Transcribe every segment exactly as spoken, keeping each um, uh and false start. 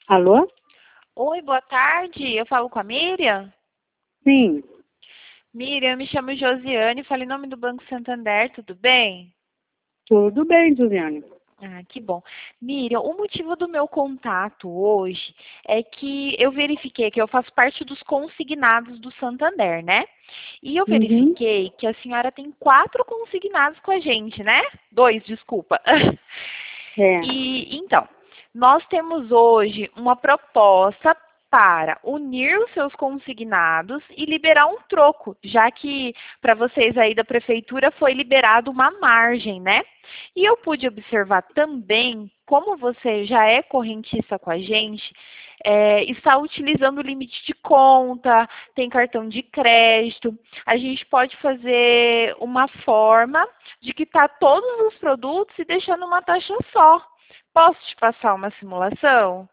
Alô? Oi, boa tarde. Eu falo com a Miriam. Sim, Miriam, eu me chamo Josiane, falo em nome do Banco Santander, tudo bem? tudo bem, Juliane. Ah, que bom. Miriam, o motivo do meu contato hoje é que eu verifiquei que eu faço parte dos consignados do Santander, né? E eu Uhum. verifiquei que a senhora tem quatro consignados com a gente, né? Dois, desculpa. É, E então, nós temos hoje uma proposta para unir os seus consignados e liberar um troco, já que para vocês aí da prefeitura foi liberado uma margem, né? E eu pude observar também, como você já é correntista com a gente, é, está utilizando o limite de conta, tem cartão de crédito. A gente pode fazer uma forma de quitar todos os produtos e deixar numa taxa só. Posso te passar uma simulação?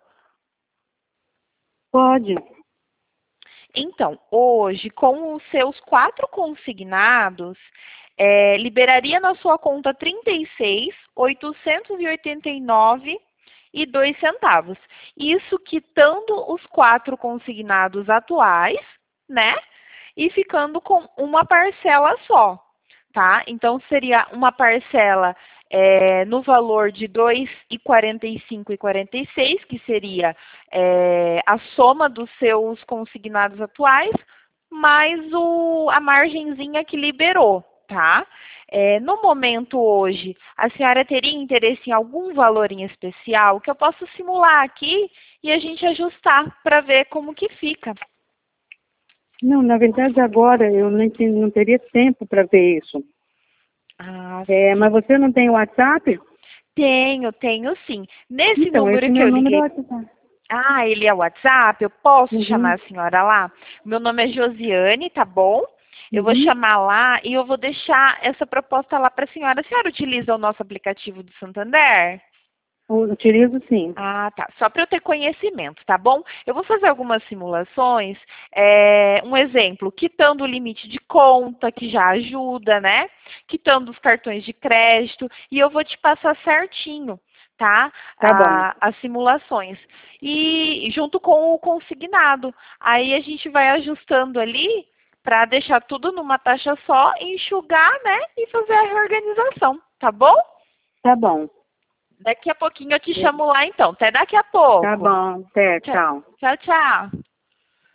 pode. Então, hoje, com os seus quatro consignados, é, liberaria na sua conta trinta e seis mil oitocentos e oitenta e nove e dois centavos. Isso quitando os quatro consignados atuais, né? E ficando com uma parcela só, tá? Então, seria uma parcela é, no valor de dois reais e quarenta e cinco e quarenta e seis, que seria é, a soma dos seus consignados atuais, mais o, a margenzinha que liberou, tá? É, no momento hoje, a senhora teria interesse em algum valor em especial que eu posso simular aqui e a gente ajustar para ver como que fica. Não, na verdade agora eu nem te- não teria tempo para ver isso. Ah, É, sim. mas você não tem WhatsApp? Tenho, tenho sim. Nesse Então, esse número que meu eu número é liguei. WhatsApp. Ah, ele é o WhatsApp? Eu posso chamar Uhum, a senhora lá? Meu nome é Josiane, tá bom? Eu vou uhum. chamar lá e eu vou deixar essa proposta lá para a senhora. A senhora utiliza o nosso aplicativo do Santander? Eu utilizo sim. Ah, tá. Só para eu ter conhecimento, tá bom? Eu vou fazer algumas simulações. É, um exemplo, quitando o limite de conta, que já ajuda, né? Quitando os cartões de crédito. E eu vou te passar certinho, tá? Tá bom, A- as simulações. E junto com o consignado. Aí a gente vai ajustando ali para deixar tudo numa taxa só, enxugar, né? E fazer a reorganização, tá bom? tá bom. Daqui a pouquinho eu te chamo lá então. Até daqui a Tá pouco. bom, até, Tchau, tchau. tchau. Tchau.